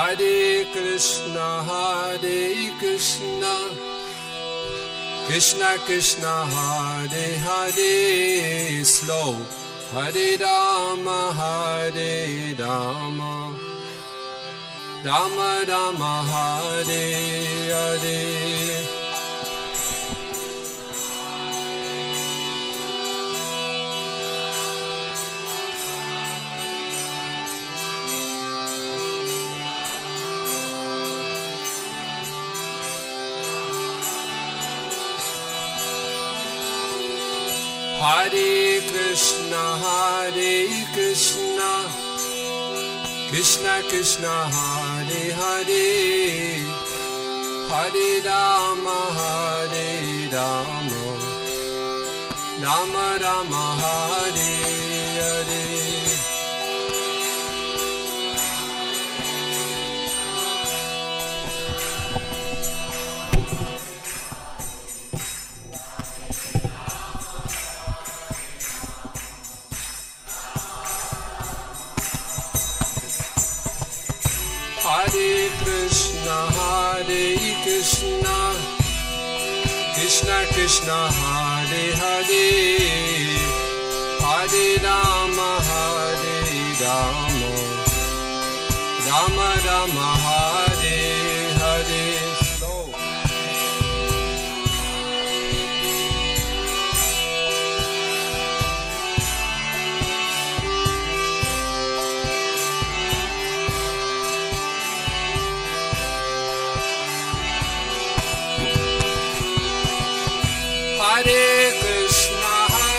Hare Krishna, Krishna Krishna Hare Hare, slow, Hare Rama, Rama Rama Hare Hare. Hare Krishna, Krishna Krishna Hare Hare, Hare Rama, Rama Rama Hare Hare. Hare Krishna, Krishna Krishna Hare Hare, Hare Rama, Rama Rama Hare Hare. Hare Krishna,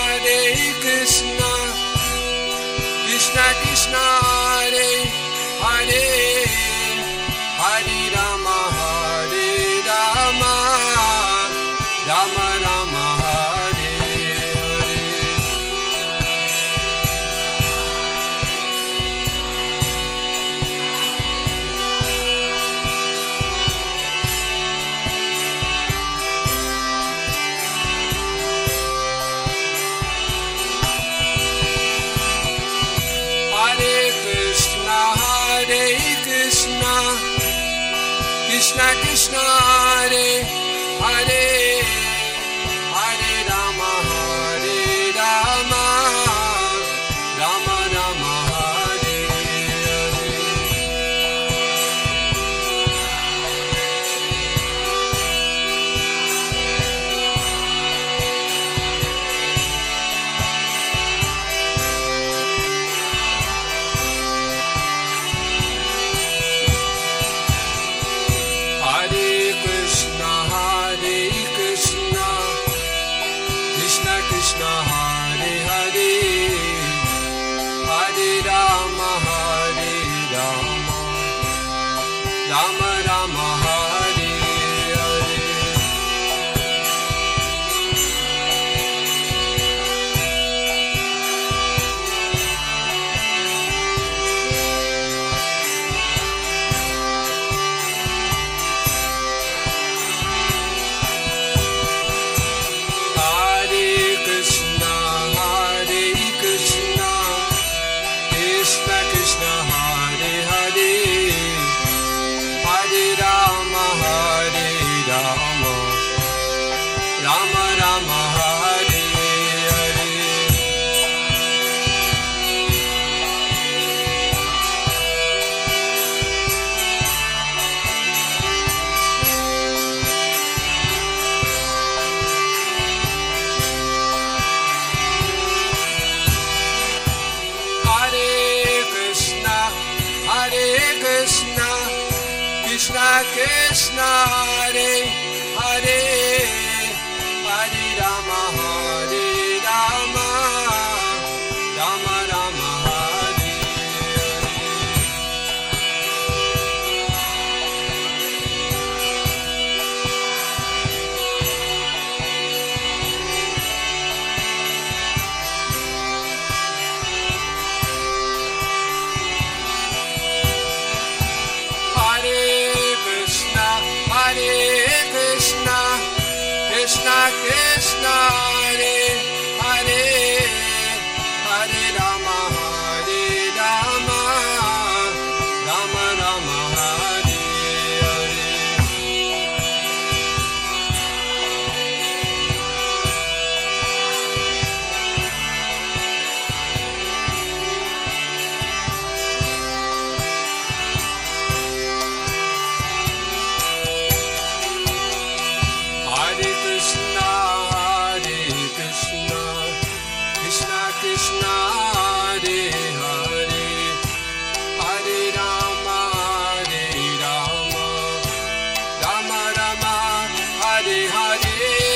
Krishna Krishna Hare Hare, Hare Rama, Rama Rama Hare Hare. Krishna Krishna Hare Hare, Hare Rama, Rama Rama Hare Hare. Hare Krishna, Krishna Krishna Hare Hare, Hare Rama, Rama Rama Hare Hare. Krishna Hare Hare, Hare Rama, Rama Rama Hare Hare. Hare Krishna, Krishna Krishna Hare Hare, Hare Rama, Rama Rama Hare Hare. Hare Krishna, Krishna Krishna Hare Hare, Hare Rama, Rama Rama Hare. Hare Krishna, Krishna Krishna, Hare Hare, Hare Rama, Rama Rama, Hare Hare.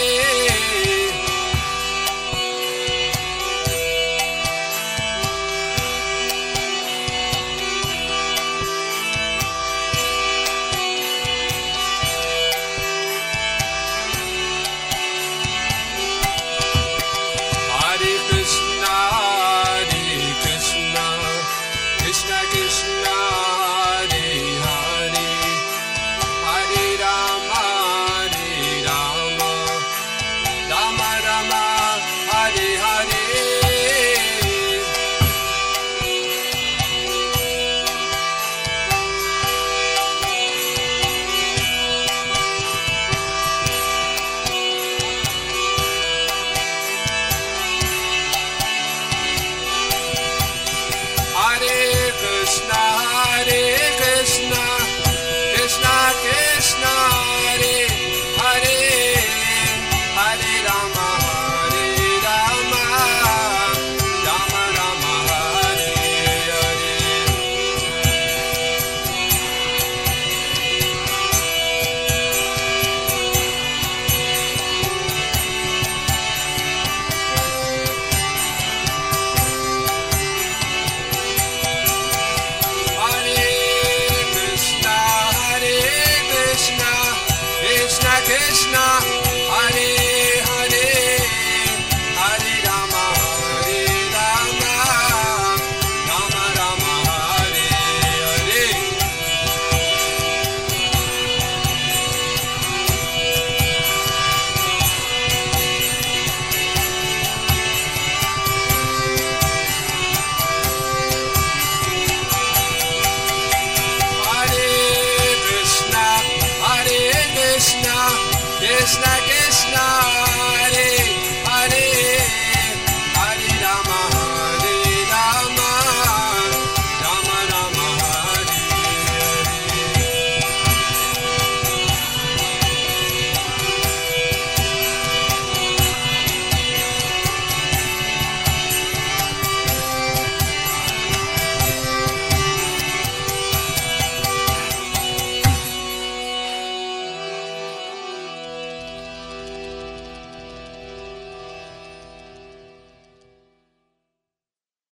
Krishna Krishna, Hare Hare, Hare Rama, Rama Rama, Hare Hare. Krishna, Krishna Krishna, Hare Hare, Hare Rama, Rama Rama, Hare Hare. Krishna Krishna, Hare Hare, Hare Rama, Rama Rama, Hare Hare. Krishna Krishna, Hare